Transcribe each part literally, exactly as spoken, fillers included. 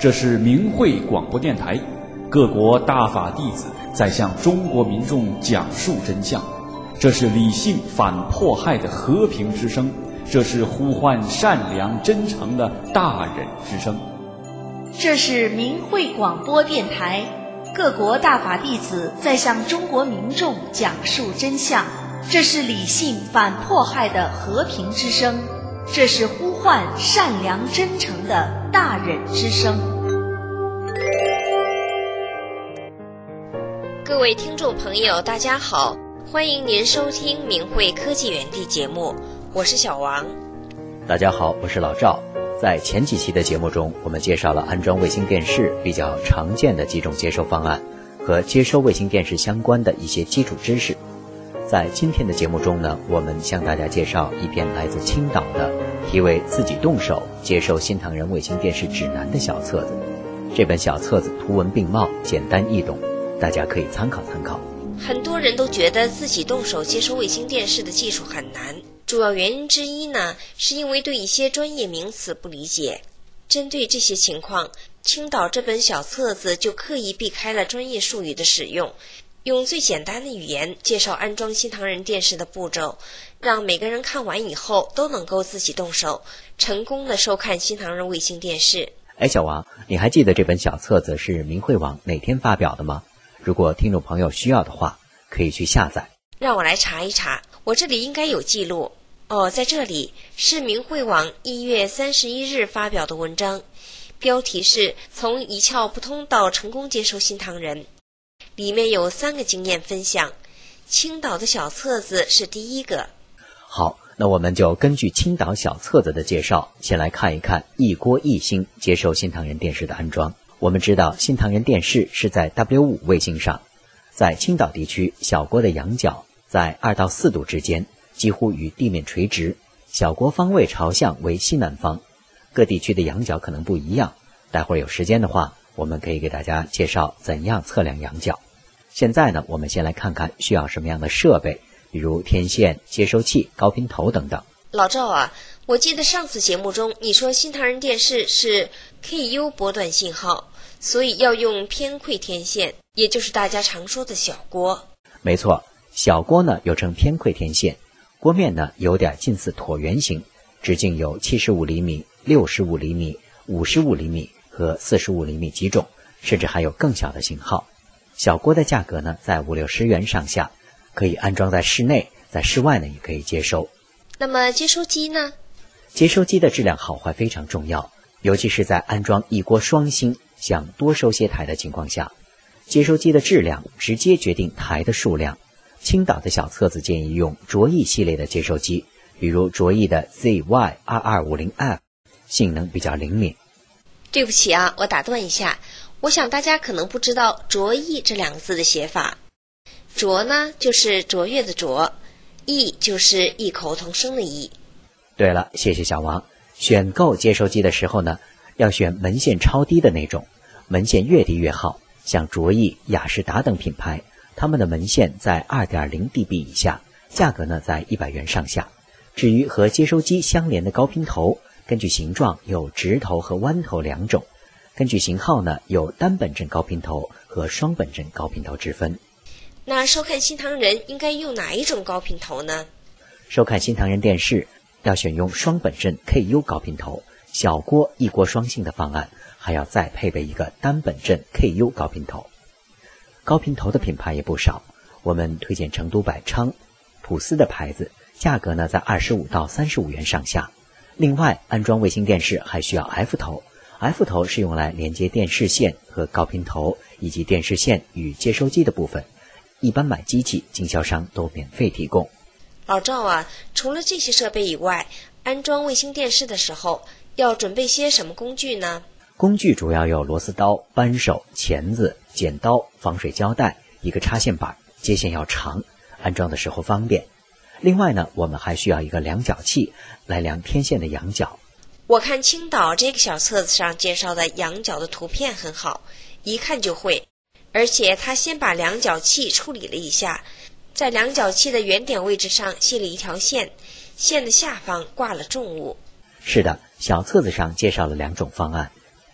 这是明慧广播电台，各国大法弟子在向中国民众讲述真相。这是理性反迫害的和平之声，这是呼唤善良真诚的大忍之声。 这是明慧广播电台，各国大法弟子在向中国民众讲述真相。这是理性反迫害的和平之声，这是呼唤善良真诚的大忍之声。 各位听众朋友，大家好，欢迎您收听明慧科技园地节目，我是小王。 大家好，我是老赵。在前几期的节目中，我们介绍了安装卫星电视比较常见的几种接收方案和接收卫星电视相关的一些基础知识。在今天的节目中呢，我们向大家介绍一篇来自青岛的题为《自己动手接收新唐人卫星电视指南》的小册子。这本小册子图文并茂，简单易懂，大家可以参考参考。 很多人都觉得自己动手接收卫星电视的技术很难，主要原因之一呢，是因为对一些专业名词不理解。针对这些情况，青岛这本小册子就刻意避开了专业术语的使用，用最简单的语言介绍安装新唐人电视的步骤，让每个人看完以后都能够自己动手，成功的收看新唐人卫星电视。 哎，小王，你还记得这本小册子是明慧网哪天发表的吗？如果听众朋友需要的话，可以去下载。 让我来查一查，我这里应该有记录。哦，在这里是明慧网一月三十一日发表的文章，标题是从一窍不通到成功接收新唐人，里面有三个经验分享，青岛的小册子是第一个。 好，那我们就根据青岛小册子的介绍，先来看一看一锅一星接收新唐人电视的安装。我们知道新唐人电视是在 W 五 卫星上，在青岛地区，小锅的仰角在二到四度之间，几乎与地面垂直，小锅方位朝向为西南方。各地区的仰角可能不一样，待会儿有时间的话，我们可以给大家介绍怎样测量仰角。现在呢，我们先来看看需要什么样的设备，比如天线、接收器、高频头等等。 老赵啊，我记得上次节目中你说新唐人电视是 K U 波段信号，所以要用偏馈天线，也就是大家常说的小锅。 没错，小锅呢又称偏馈天线，锅面呢有点近似椭圆形，直径有七十五厘米、六十五厘米、五十五厘米和四十五厘米几种，甚至还有更小的型号。小锅的价格呢在五六十元上下，可以安装在室内，在室外呢也可以接收。 那么接收机呢？ 接收机的质量好坏非常重要，尤其是在安装一锅双星想多收些台的情况下，接收机的质量直接决定台的数量。青岛的小册子建议用卓翼系列的接收机，比如卓翼的 Z Y 二二五零 F， 性能比较灵敏。 对不起啊，我打断一下，我想大家可能不知道卓翼这两个字的写法。卓呢就是卓越的卓，翼就是异口同声的翼。 对了，谢谢小王。选购接收机的时候呢，要选门线超低的那种，门线越低越好。像卓翼、雅士达等品牌，他们的门线在 二点零 D B 以下，价格呢在一百元上下。至于和接收机相连的高频头，根据形状有直头和弯头两种，根据型号呢有单本阵高频头和双本阵高频头之分。 那收看新唐人应该用哪一种高频头呢？ 收看新唐人电视要选用双本阵 K U 高频头，小锅一锅双星的方案还要再配备一个单本阵 K U 高频头。高频头的品牌也不少，我们推荐成都百昌、普斯的牌子，价格呢在二十五到三十五元上下。另外，安装卫星电视还需要 F 头， F 头是用来连接电视线和高频头以及电视线与接收机的部分，一般买机器经销商都免费提供。 老赵啊，除了这些设备以外，安装卫星电视的时候要准备些什么工具呢？ 工具主要有螺丝刀、扳手、钳子、剪刀、防水胶带，一个插线板，接线要长，安装的时候方便。另外呢，我们还需要一个量角器来量天线的仰角。 我看青岛这个小册子上介绍的仰角的图片很好，一看就会，而且他先把量角器处理了一下，在量角器的原点位置上系了一条线，线的下方挂了重物。 是的，小册子上介绍了两种方案，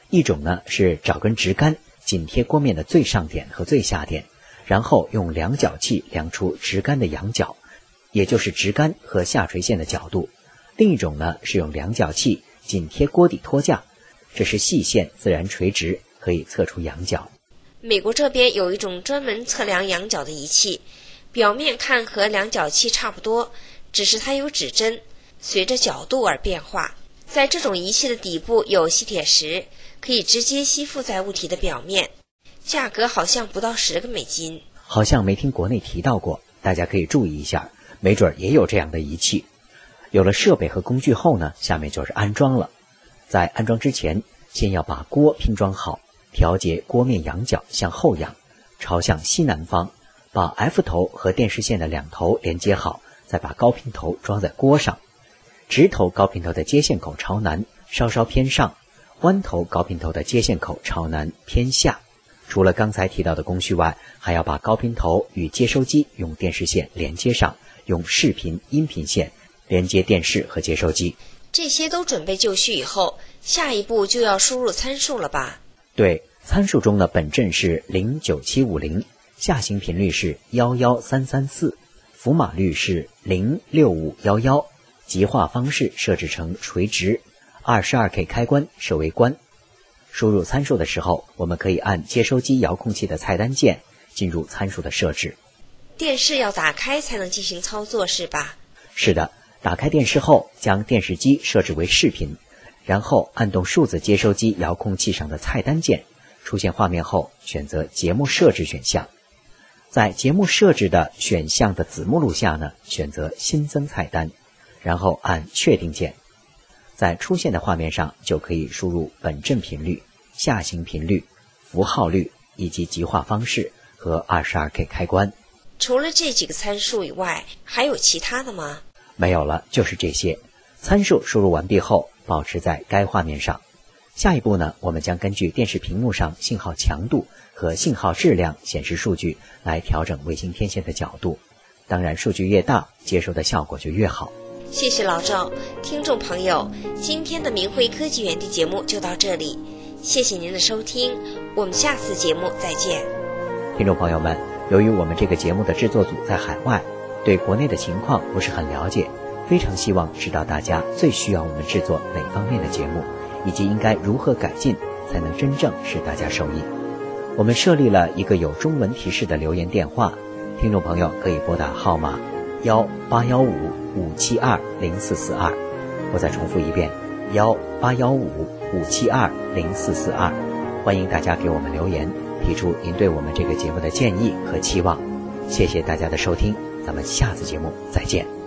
一种呢是找根直杆紧贴锅面的最上点和最下点，然后用量角器量出直杆的仰角，也就是直杆和下垂线的角度。另一种呢是用量角器紧贴锅底托架，这是细线自然垂直，可以测出仰角。 美国这边有一种专门测量仰角的仪器，表面看和量角器差不多，只是它有指针，随着角度而变化。在这种仪器的底部有吸铁石，可以直接吸附在物体的表面，价格好像不到十个美金。 好像没听国内提到过，大家可以注意一下，没准也有这样的仪器。有了设备和工具后呢，下面就是安装了。在安装之前，先要把锅拼装好，调节锅面仰角向后仰，朝向西南方，把 F 头和电视线的两头连接好，再把高拼头装在锅上。直头高拼头的接线口朝南，稍稍偏上；弯头高拼头的接线口朝南偏下。除了刚才提到的工序外，还要把高拼头与接收机用电视线连接上，用视频、音频线连接电视和接收机。 这些都准备就绪以后，下一步就要输入参数了吧？ 对，参数中的本阵是零九七五零，下行频率是一一三三四，伏码率是零六五一一，极化方式设置成垂直， 二十二K 开关设为关。输入参数的时候，我们可以按接收机遥控器的菜单键进入参数的设置。 电视要打开才能进行操作是吧？ 是的，打开电视后，将电视机设置为视频，然后按动数字接收机遥控器上的菜单键，出现画面后选择节目设置选项。在节目设置的选项的子目录下呢，选择新增菜单，然后按确定键。在出现的画面上就可以输入本阵频率、下行频率、符号率以及极化方式和 二十二K 开关。 除了这几个参数以外，还有其他的吗？ 没有了，就是这些。参数输入完毕后，保持在该画面上。下一步呢，我们将根据电视屏幕上信号强度和信号质量显示数据来调整卫星天线的角度。当然，数据越大，接收的效果就越好。 谢谢老赵。听众朋友，今天的明慧科技园地节目就到这里，谢谢您的收听，我们下次节目再见。 听众朋友们，由于我们这个节目的制作组在海外，对国内的情况不是很了解，非常希望知道大家最需要我们制作哪方面的节目，以及应该如何改进才能真正使大家受益。我们设立了一个有中文提示的留言电话，听众朋友可以拨打号码幺八幺五五七二零四四二，我再重复一遍幺八幺五五七二零四四二，欢迎大家给我们留言，提出您对我们这个节目的建议和期望。谢谢大家的收听，咱们下次节目再见。